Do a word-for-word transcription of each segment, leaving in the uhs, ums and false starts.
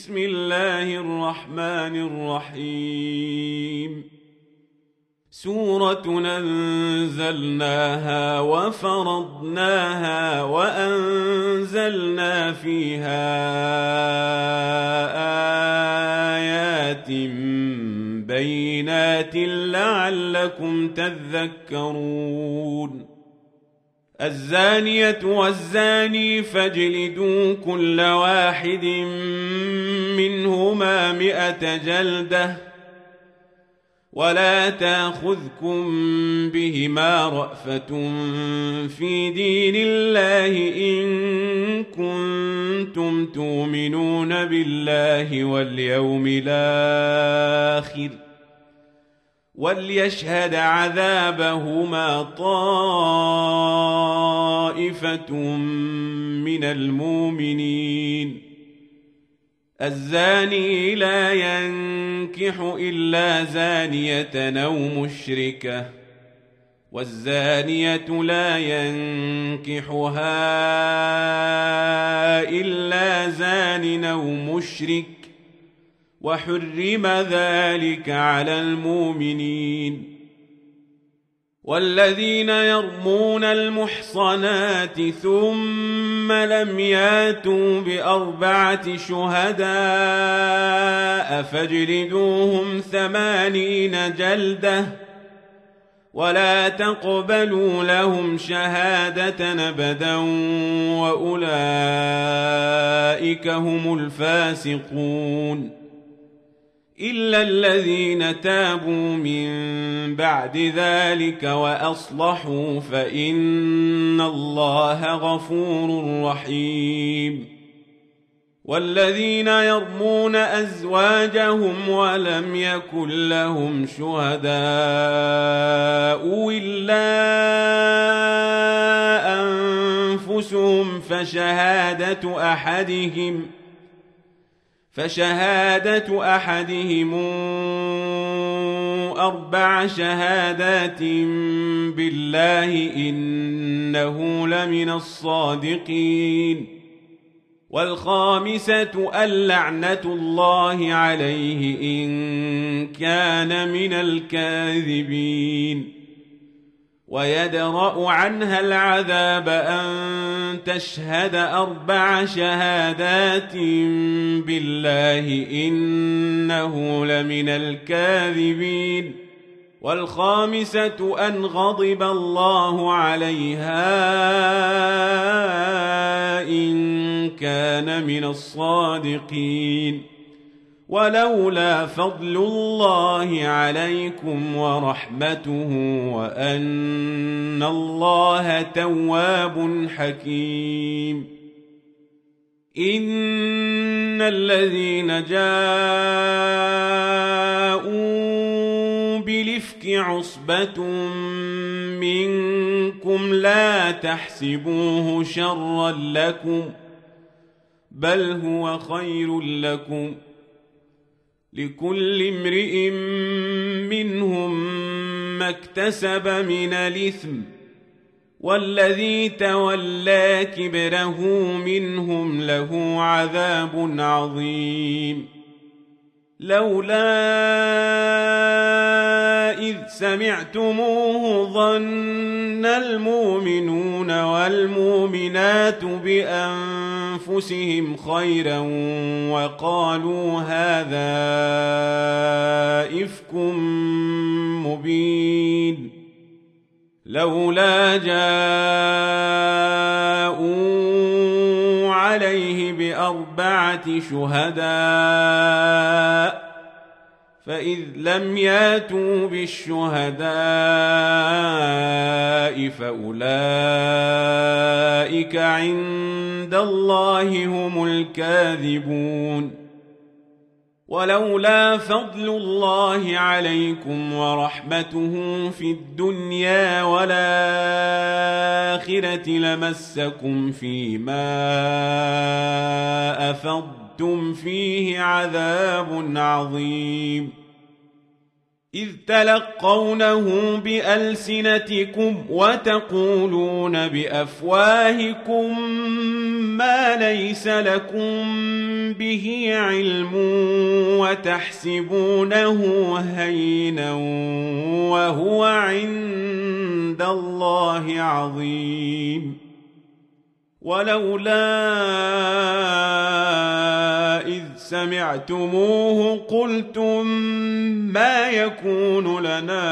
بسم الله الرحمن الرحيم سورة أنزلناها وفرضناها وأنزلنا فيها آيات بينات لعلكم تذكرون الزانية والزاني فاجلدوا كل واحد منهما مئة جلدة ولا تأخذكم بهما رأفة في دين الله إن كنتم تؤمنون بالله واليوم الآخر وليشهد عذابهما طائفة من المؤمنين الزاني لا ينكح إلا زانية أو مشركة والزانية لا ينكحها إلا زان أو مشرك وحرم ذلك على المؤمنين والذين يرمون المحصنات ثم لم ياتوا بأربعة شهداء فاجلدوهم ثمانين جلدة ولا تقبلوا لهم شهادة أبدا وأولئك هم الفاسقون إلا الذين تابوا من بعد ذلك وأصلحوا فإن الله غفور رحيم والذين يرمون أزواجهم ولم يكن لهم شهداء إلا أنفسهم فشهادة أحدهم فشهادة أحدهم أربع شهادات بالله إنه لمن الصادقين والخامسة اللعنة الله عليه إن كان من الكاذبين ويدرأ عنها العذاب أن تشهد أربع شهادات بالله إنه لمن الكاذبين والخامسة أن غضب الله عليها إن كان من الصادقين ولولا فضل الله عليكم ورحمته وأن الله تواب حكيم إن الذين جاءوا بالإفك عصبة منكم لا تحسبوه شرا لكم بل هو خير لكم لكل امرئ منهم ما اكتسب من الإثم والذي تولى كبره منهم له عذاب عظيم لولا إذ سمعتموه ظن المؤمنون والمؤمنات بأنفسهم خيرا وقالوا هذا إفك مبين لولا جاءوا عليه بأربعة شهداء فإذ لم ياتوا بالشهداء فأولئك عند الله هم الكاذبون ولولا فضل الله عليكم ورحمته في الدنيا والآخرة لمسكم فيما أفضتم فيه عذاب عظيم إذ تلقونه بألسنتكم وتقولون بأفواهكم ما ليس لكم به علم وتحسبونه هينا وهو عند الله عظيم ولولا إذ سمعتموه قلتم ما يكون لنا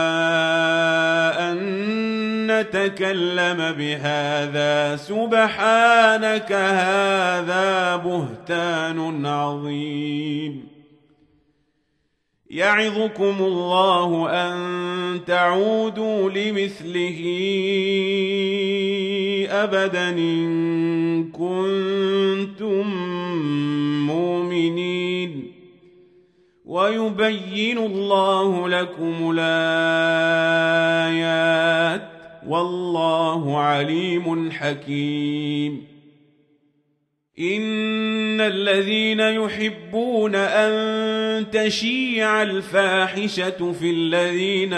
أن نتكلم بهذا سبحانك هذا بهتان عظيم يعظكم الله أن تعودوا لمثله أبدا إن كنتم مؤمنين ويبين الله لكم الآيات والله عليم حكيم إن الذين يحبون أن تشيع الفاحشة في الذين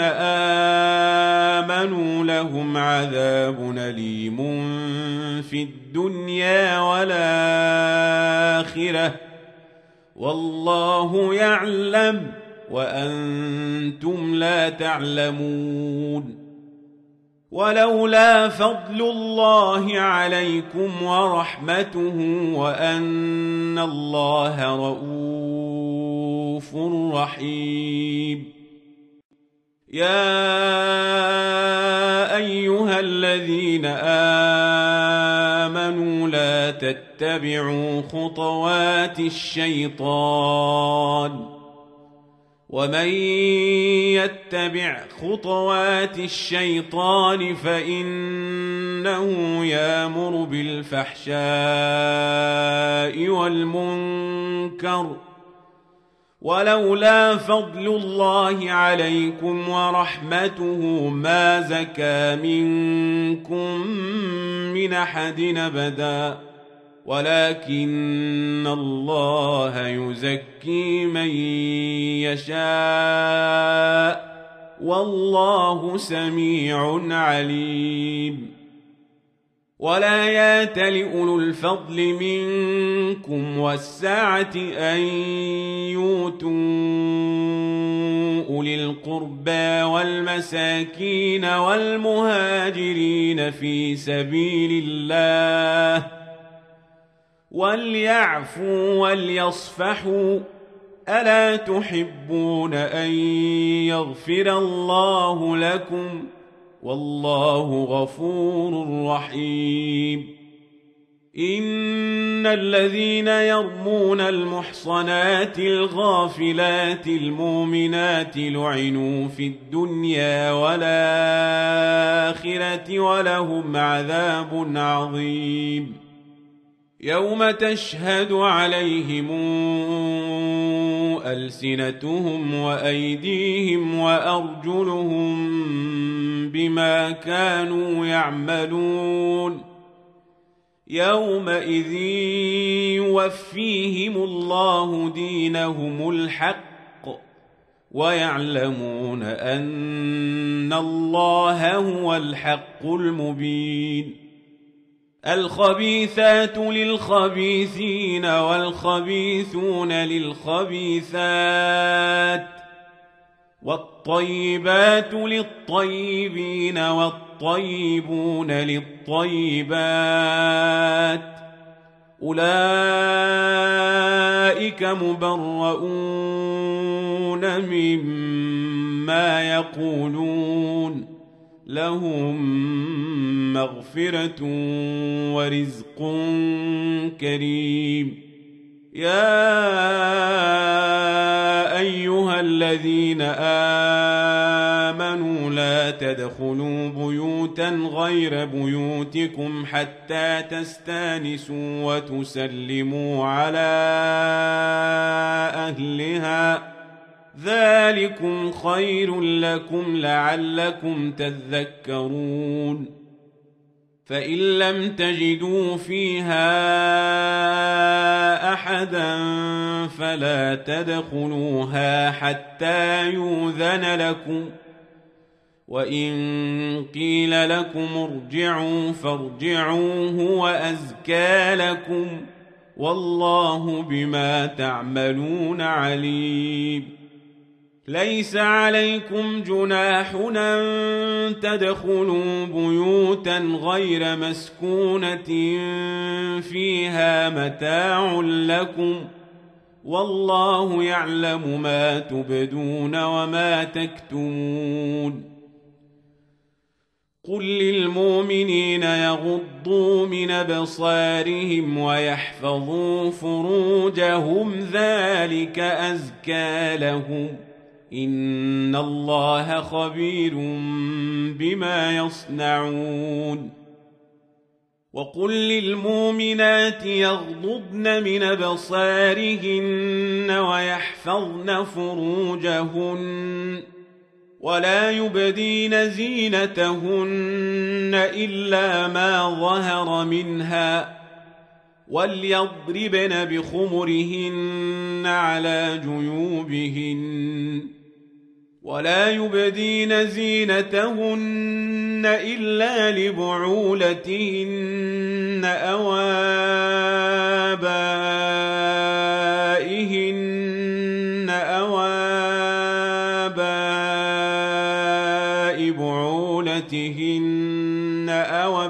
آمنوا لهم عذاب أليم في الدنيا والآخرة والله يعلم وأنتم لا تعلمون ولولا فضل الله عليكم ورحمته وأن الله رؤوف رحيم يا أيها الذين آمنوا لا تتبعوا خطوات الشيطان ومن يتبع خطوات الشيطان فإنه يأمر بالفحشاء والمنكر ولولا فضل الله عليكم ورحمته ما زكى منكم من أحد أبدا ولكن الله يزكي من يشاء والله سميع عليم ولا يأتل أولو الفضل منكم والسعة أن يؤتوا أولي القربى والمساكين والمهاجرين في سبيل الله وليعفوا وليصفحوا ألا تحبون أن يغفر الله لكم والله غفور رحيم إن الذين يرمون المحصنات الغافلات المؤمنات لعنوا في الدنيا والآخرة ولهم عذاب عظيم يوم تشهد عليهم ألسنتهم وأيديهم وأرجلهم بما كانوا يعملون يومئذ يوفيهم الله دينهم الحق ويعلمون أن الله هو الحق المبين الخبيثات للخبيثين والخبيثون للخبيثات والطيبات للطيبين والطيبون للطيبات أولئك مبرؤون مما يقولون لهم مغفرة ورزق كريم يا أيها الذين آمنوا لا تدخلوا بيوتا غير بيوتكم حتى تستانسوا وتسلموا على أهلها ذلكم خير لكم لعلكم تذكرون فإن لم تجدوا فيها أحدا فلا تدخلوها حتى يؤذن لكم، وإن قيل لكم ارجعوا فارجعوا هو أزكى لكم، والله بما تعملون عليم. ليس عليكم جناح أن تدخلوا بيوتا غير مسكونة فيها متاع لكم، والله يعلم ما تبدون وما تكتمون. قل للمؤمنين يغضوا من أبصارهم ويحفظوا فروجهم ذلك أزكى لهم، إن الله خبير بما يصنعون. وقل للمؤمنات يغضضن من أبصارهن ويحفظن فروجهن ولا يبدين زينتهن إلا ما ظهر منها، وليضربن بخمرهن على جيوبهن، ولا يبدين زينتهن إلا لبعولتهن أو آبائهن أو آباء بعولتهن أو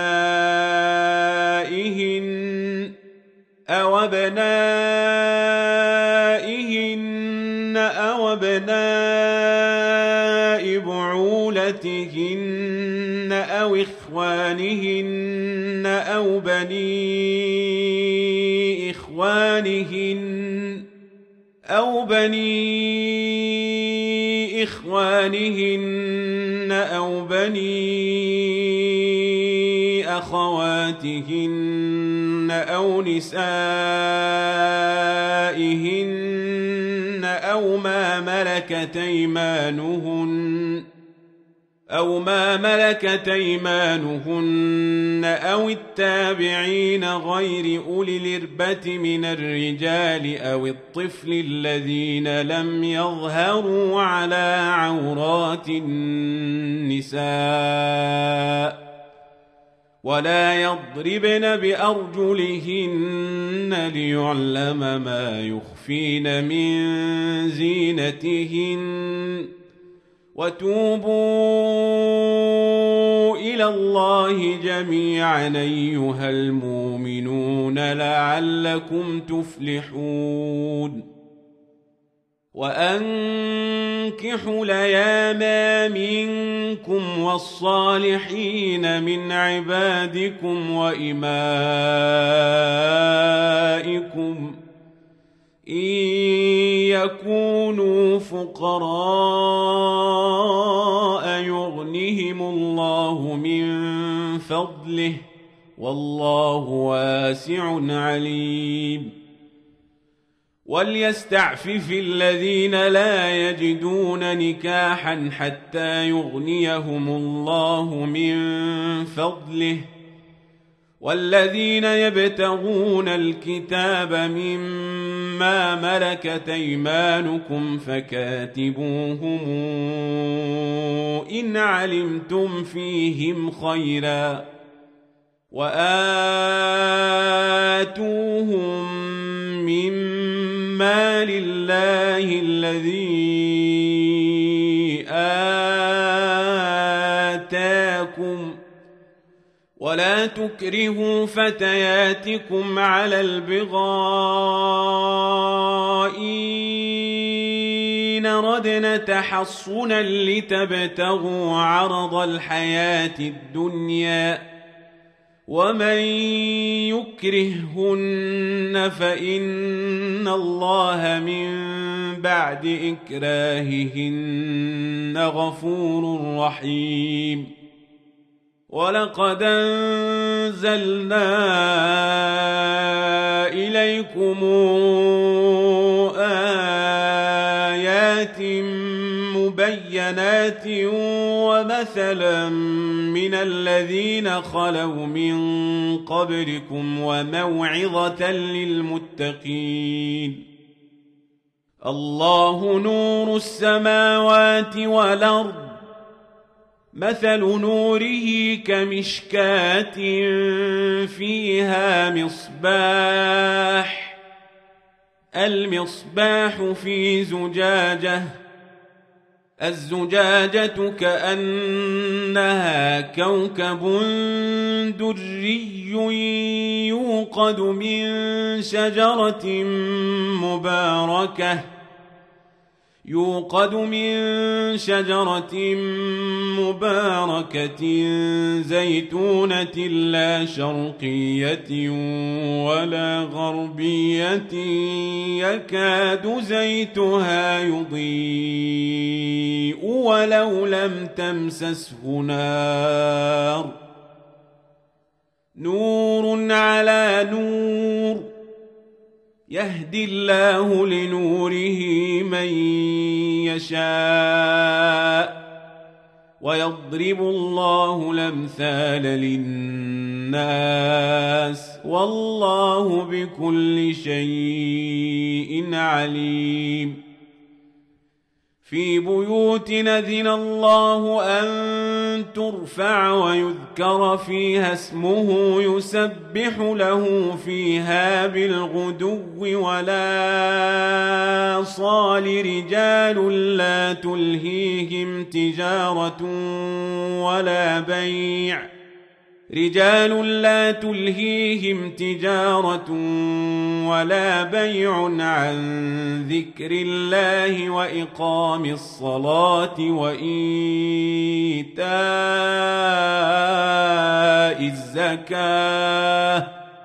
أبنائهن أو أبنائهن أو أبناء بعولتهن أو إخوانهن أو بني إخوانهن أو بني إخوانهن أو بني أخواتهن أو نسائهن أو ما ملكت أيمانهن أو ما ملكت أيمانهن أو التابعين غير أولي الإربة من الرجال أو الطفل الذين لم يظهروا على عورات النساء، ولا يضربن بأرجلهن ليعلم ما يخفين من زينتهن، وتوبوا إلى الله جميعا أيها المؤمنون لعلكم تفلحون. وأنكحوا الأيام منكم والصالحين من عبادكم وإمائكم إن يكونوا فقراء يغنهم الله من فضله، والله واسع عليم. وليستعفف الذين لا يجدون نكاحا حتى يغنيهم الله من فضله، والذين يبتغون الكتاب مما ملكت أيمانكم فكاتبوهم إن علمتم فيهم خيرا، وآتوهم مما لله الذي آتاكم، ولا تكرهوا فتياتكم على البغاء إن ردنا تحصنا لتبتغوا عرض الحياة الدنيا، ومن يكرههن فإن الله من بعد إكراههن غفور رحيم. ولقد أنزلنا إليكم آيات مبينات حسنات ومثلا من الذين خلوا من قبلكم وموعظة للمتقين. الله نور السماوات والأرض، مثل نوره كمشكاة فيها مصباح، المصباح في زجاجة، الزجاجة كأنها كوكب دري يوقد من شجرة مباركة يوقد من شجرة مباركة زيتونة لا شرقية ولا غربية يكاد زيتها يضيء ولو لم تمسسه نار، نور على نور، يهدي الله لنوره من يشاء ويضرب الله الأمثال للناس والله بكل شيء عليم. في بيوت أذن الله أن ترفع ويذكر فيها اسمه يسبح له فيها بالغدو ولا صال رجال لا تلهيهم تجارة ولا بيع رجال لا تلهيهم تجارة ولا بيع عن ذكر الله وإقام الصلاة وإيتاء الزكاة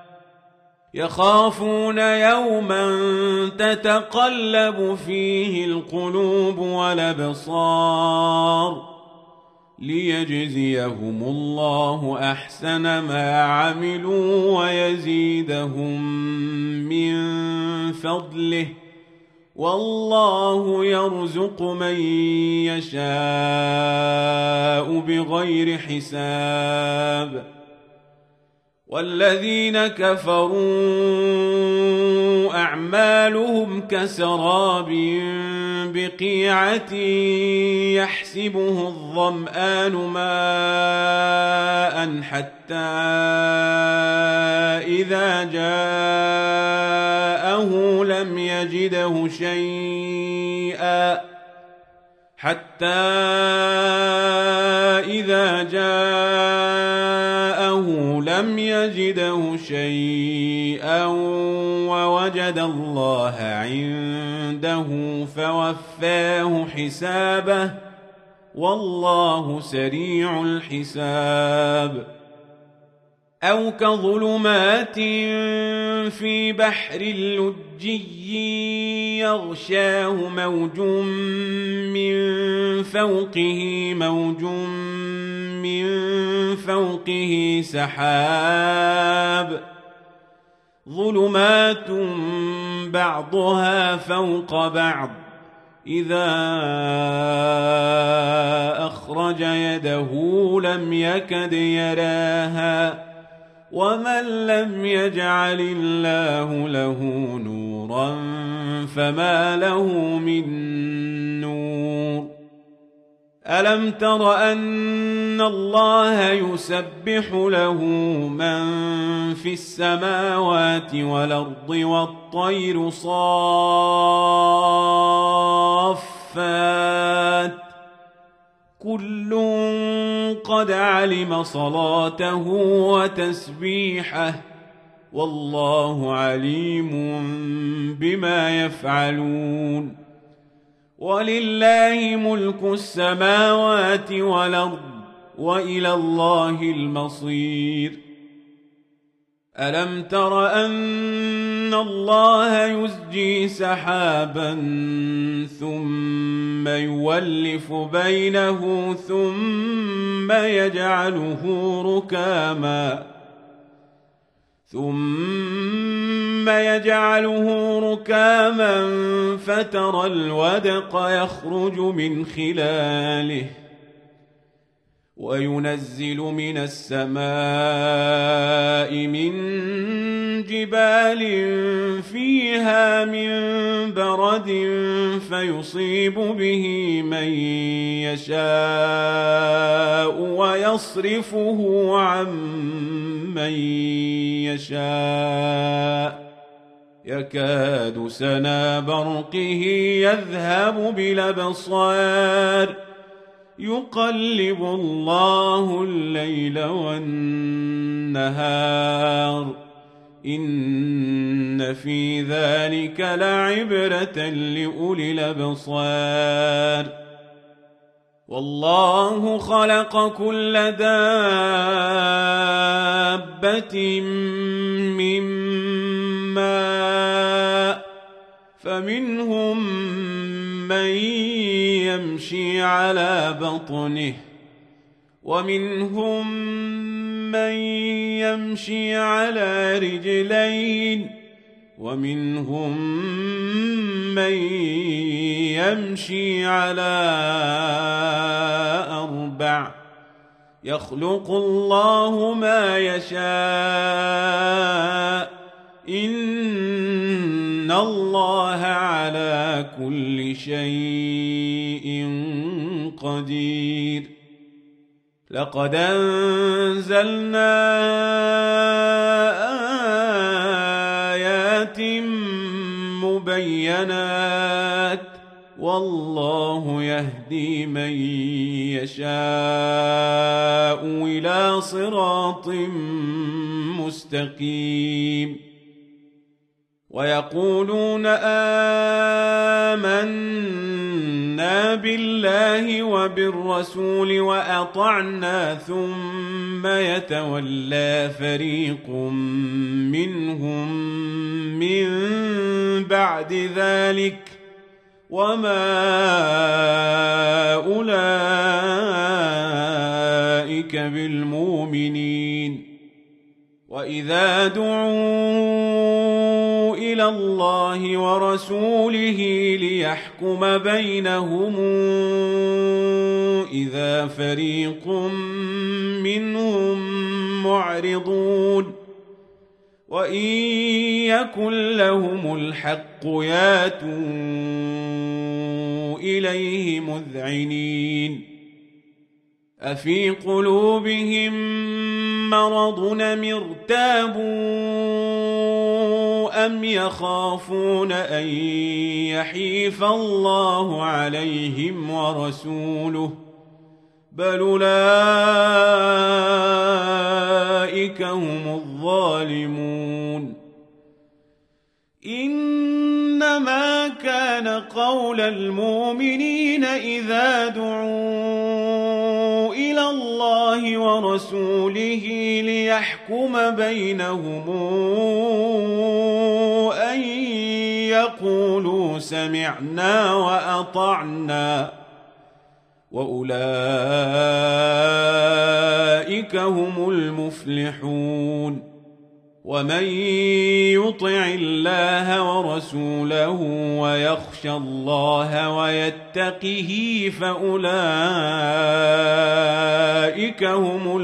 يخافون يوما تتقلب فيه القلوب والأبصار ليجزيهم الله أحسن ما عملوا ويزيدهم من فضله والله يرزق من يشاء بغير حساب. والذين كفروا أعمالهم كسراب بقيعة يحسبه الظمآن ماء حتى إذا جاءه لم يجده شيئا حتى إذا جاءه لم يجده شيئا ووجد الله عنده فوفاه حسابه والله سريع الحساب. أو كظلمات في بحر لجي يغشاه موج من فوقه موج من فوقه سحاب ظلمات بعضها فوق بعض إذا أخرج يده لم يكد يراها ومن لم يجعل الله له نورا فما له من نور. ألم تر أن الله يسبح له من في السماوات والأرض والطير صافات كل قد علم صلاته وتسبيحه والله عليم بما يفعلون. ولله ملك السماوات والأرض وإلى الله المصير. ألم تر أن الله يزجي سحابا ثم يولف بينه ثم يجعله ركاما ثم يجعله ركاما فترى الودق يخرج من خلاله وينزل من السماء من جبال فيها من برد فيصيب به من يشاء ويصرفه عن من يشاء يكاد سنا برقه يذهب بالأبصار يقلب الله الليل والنهار إن في ذلك لعبرة لأولي الأبصار والله خلق كل دابة من ماء فمنهم من يمشي على بطنه ومنهم من يمشي على رجلين ومنهم من يمشي على أربع يخلق الله ما يشاء إن الله على كل شيء قدير لقد أنزلنا آيات مبينات والله يهدي من يشاء إلى صراط مستقيم ويقولون آمنا بالله وبالرسول وأطعنا ثم يتولى فريق منهم من بعد ذلك وما أولئك بالمؤمنين وإذا دعوا إلى الله ورسوله ليحكم بينهم إذا فريق منهم معرضون وإن يكن لهم الحق ياتوا إليه مذعنين أفي قلوبهم مرض أم ارتابوا أم يخافون أن يحيف الله عليهم ورسوله بل أولئك هم الظالمون إنما كان قول المؤمنين إذا دعوا إلى الله ورسوله ليحكم بينهم أن يقولوا سمعنا وأطعنا وأولئك هم المفلحون ومن يطع الله ورسوله ويخشى الله ويتقه فأولئك هم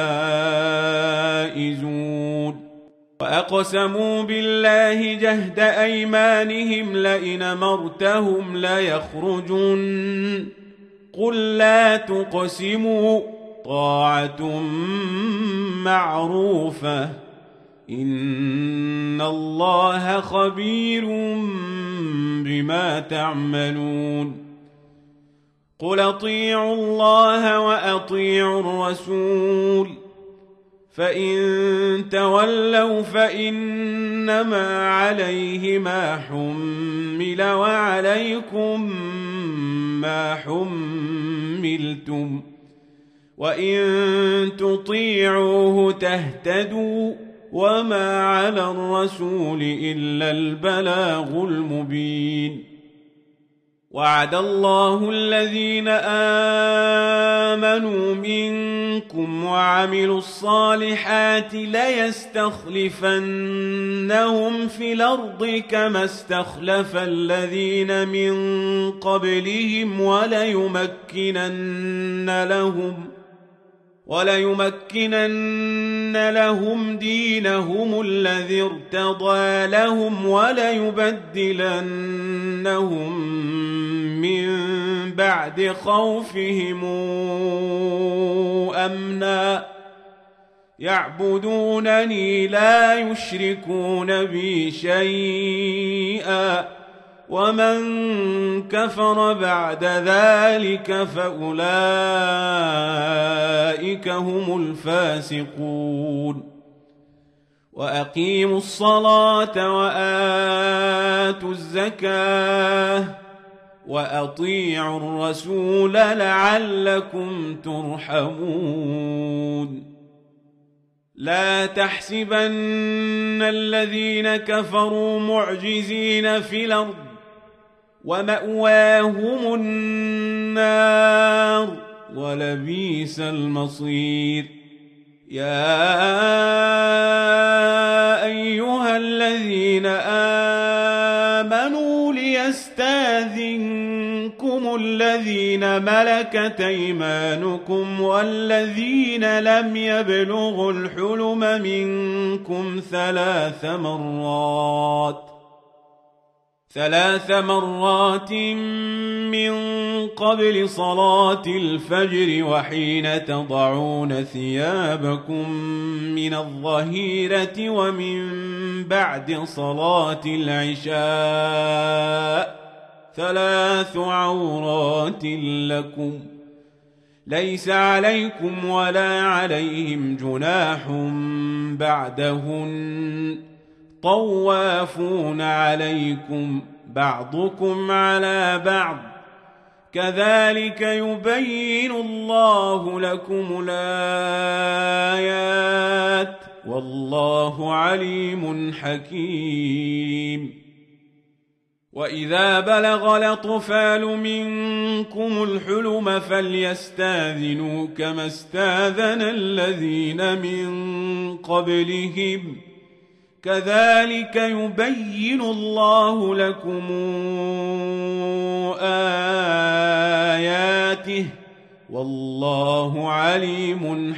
الفائزون وأقسموا بالله جهد أيمانهم لئن أمرتهم ليخرجن قل لا تقسموا طاعة معروفة إن الله خبير بما تعملون قل أطيعوا الله وأطيعوا الرسول فإن تولوا فإنما عليه ما حمل وعليكم ما حملتم وإن تطيعوه تهتدوا وما على الرسول إلا البلاغ المبين وعد الله الذين آمنوا منكم وعملوا الصالحات ليستخلفنهم في الأرض كما استخلف الذين من قبلهم وليمكنن لهم وليمكنن لهم دينهم الذي ارتضى لهم وليبدلنهم من بعد خوفهم أمنا يعبدونني لا يشركون بي شيئا ومن كفر بعد ذلك فأولئك هم الفاسقون وأقيموا الصلاة وآتوا الزكاة وأطيعوا الرسول لعلكم ترحمون لا تحسبن الذين كفروا معجزين في الأرض ومأواهم النار ولبئس المصير يا أيها الذين آمنوا ليستاذنكم الذين ملكت أيمانكم والذين لم يبلغوا الحلم منكم ثلاث مرات ثلاث مرات من قبل صلاة الفجر وحين تضعون ثيابكم من الظهيرة ومن بعد صلاة العشاء ثلاث عورات لكم ليس عليكم ولا عليهم جناح بعدهن طوافون عليكم بعضكم على بعض كذلك يبين الله لكم الآيات والله عليم حكيم وإذا بلغ الأطفال منكم الحلم فليستاذنوا كما استاذن الذين من قبلهم كذلك يبين الله لكم آياته والله عليم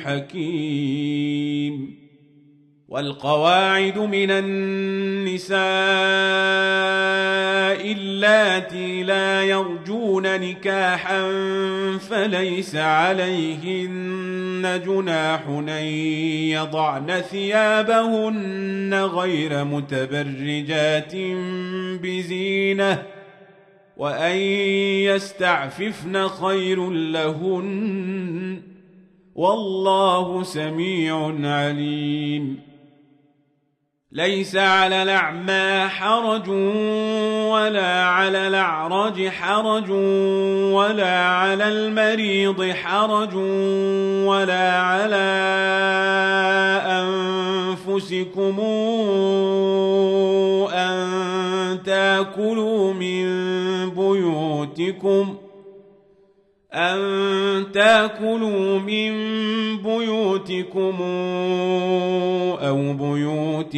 حكيم والقواعد من النساء اللاتي لا يرجون نكاحا فليس عليهن جناح أن يضعن ثيابهن غير متبرجات بزينة وأن يستعففن خير لهن والله سميع عليم ليس على الأعمى حرج ولا على الأعرج حرج ولا على المريض حرج ولا على أنفسكم أن تأكلوا من بيوتكم أن تأكلوا من بيوتكم أو بيوت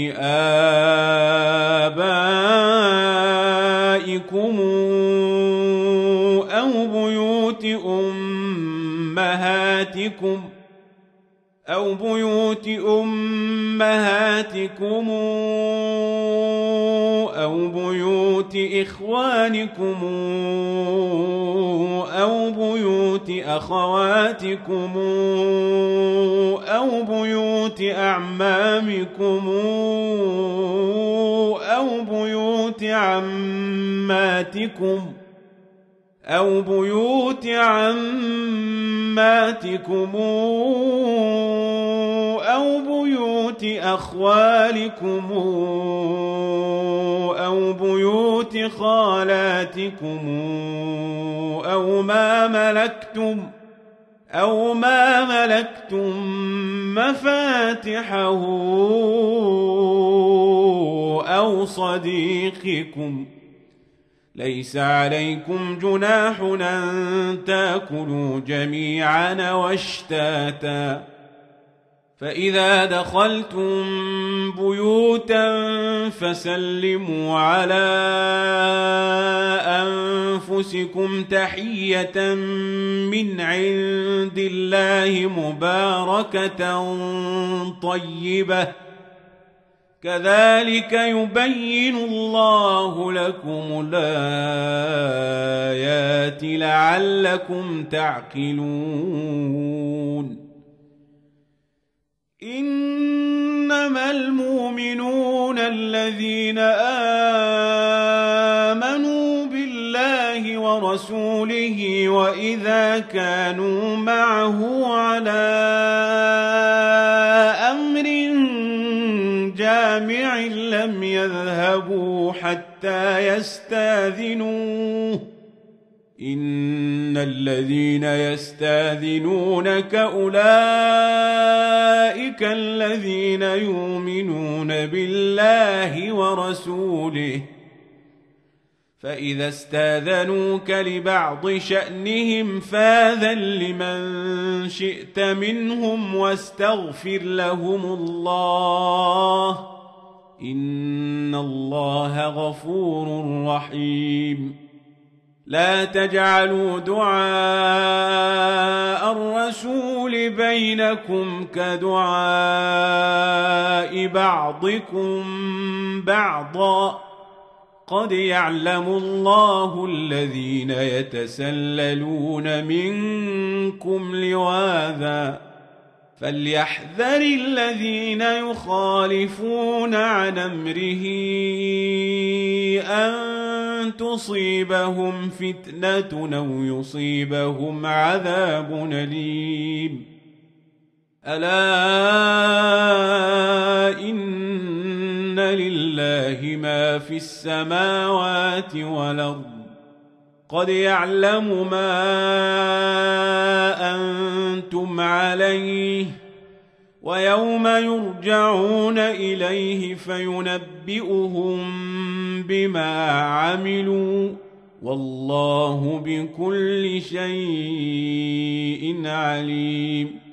آبائكم أو بيوت أمهاتكم أو بيوت أمهاتكم أو بيوت إخوانكم أو بيوت أخواتكم أو بيوت أعمامكم أو بيوت عماتكم أو بيوت عماتكم أو بيوت أخوالكم أو بيوت خالاتكم أو ما ملكتم أو ما ملكتم مفاتحه أو صديقكم ليس عليكم جناح أن تأكلوا جميعا واشتاتا فإذا دخلتم بيوتا فسلموا على أنفسكم تحية من عند الله مباركة طيبة كذلك يبين الله لكم الآيات لعلكم تعقلون إنما المؤمنون الذين آمنوا بالله ورسوله وإذا كانوا معه على أمر جامع لم يذهبوا حتى يستاذنوه إن الذين يستاذنونك أولئك الذين يؤمنون بالله ورسوله فإذا استاذنوك لبعض شأنهم فاذن لمن شئت منهم واستغفر لهم الله إن الله غفور رحيم لا تجعلوا دعاء الرسول بينكم كدعاء بعضكم بعضا قد يعلم الله الذين يتسللون منكم لواذا فليحذر الذين يخالفون عن أمره أن تصيبهم فتنة أو يصيبهم عذاب أليم ألا إن لله ما في السماوات والأرض قد يعلم ما أنتم عليه ويوم يرجعون إليه فينبئهم بما عملوا والله بكل شيء عليم